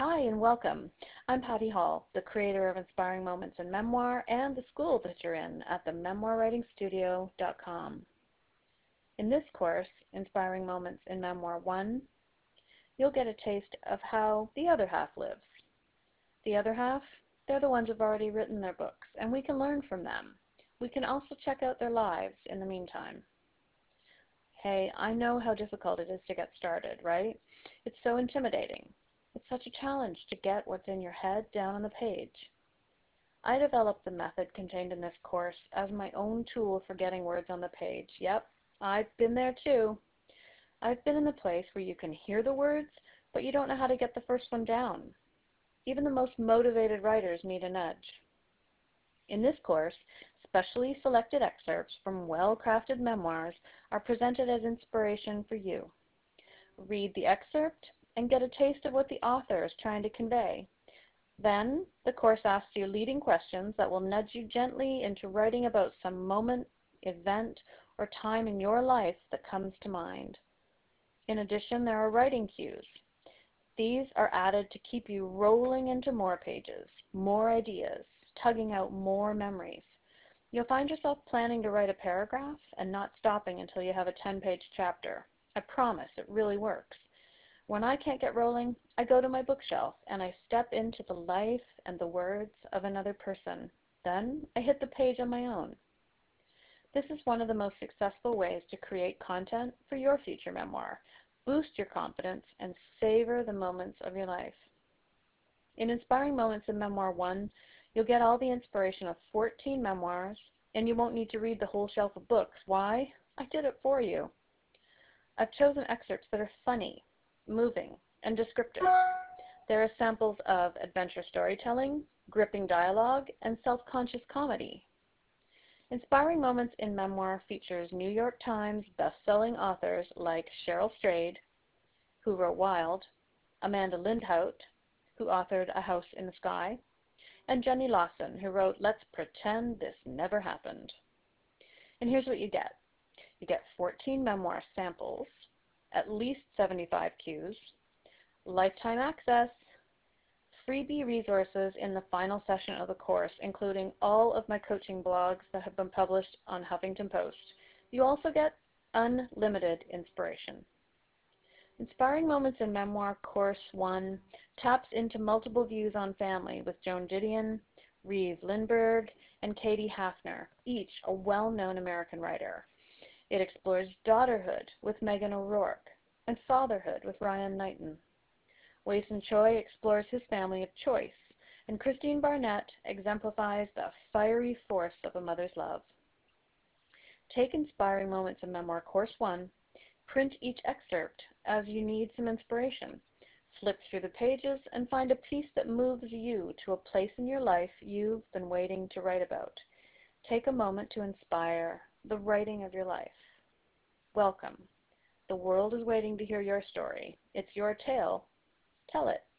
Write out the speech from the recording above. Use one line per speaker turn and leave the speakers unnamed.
Hi and welcome. I'm Patty Hall, the creator of Inspiring Moments in Memoir and the school that you're in at thememoirwritingstudio.com. In this course, Inspiring Moments in Memoir 1, you'll get a taste of how the other half lives. The other half, they're the ones who've already written their books, and we can learn from them. We can also check out their lives in the meantime. Hey, I know how difficult it is to get started, right? It's so intimidating. It's such a challenge to get what's in your head down on the page. I developed the method contained in this course as my own tool for getting words on the page. Yep, I've been there too. I've been in the place where you can hear the words, but you don't know how to get the first one down. Even the most motivated writers need a nudge. In this course, specially selected excerpts from well-crafted memoirs are presented as inspiration for you. Read the excerpt and get a taste of what the author is trying to convey. Then, the course asks you leading questions that will nudge you gently into writing about some moment, event, or time in your life that comes to mind. In addition, there are writing cues. These are added to keep you rolling into more pages, more ideas, tugging out more memories. You'll find yourself planning to write a paragraph and not stopping until you have a 10-page chapter. I promise, it really works. When I can't get rolling, I go to my bookshelf and I step into the life and the words of another person. Then I hit the page on my own. This is one of the most successful ways to create content for your future memoir. Boost your confidence and savor the moments of your life. In Inspiring Moments in Memoir 1, you'll get all the inspiration of 14 memoirs, and you won't need to read the whole shelf of books. Why? I did it for you. I've chosen excerpts that are funny, moving, and descriptive. There are samples of adventure storytelling, gripping dialogue, and self-conscious comedy. Inspiring Moments in Memoir features New York Times best-selling authors like Cheryl Strayed, who wrote Wild, Amanda Lindhout, who authored A House in the Sky, and Jenny Lawson, who wrote Let's Pretend This Never Happened. And here's what you get. You get 14 memoir samples, at least 75 cues, lifetime access, freebie resources in the final session of the course, including all of my coaching blogs that have been published on Huffington Post. You also get unlimited inspiration. Inspiring Moments in Memoir Course 1 taps into multiple views on family with Joan Didion, Reeve Lindbergh, and Katie Hafner, each a well-known American writer. It explores daughterhood with Megan O'Rourke and fatherhood with Ryan Knighton. Wei-Sun Choi explores his family of choice, and Christine Barnett exemplifies the fiery force of a mother's love. Take Inspiring Moments in Memoir Course 1, print each excerpt as you need some inspiration. Flip through the pages and find a piece that moves you to a place in your life you've been waiting to write about. Take a moment to inspire the writing of your life. Welcome. The world is waiting to hear your story. It's your tale. Tell it.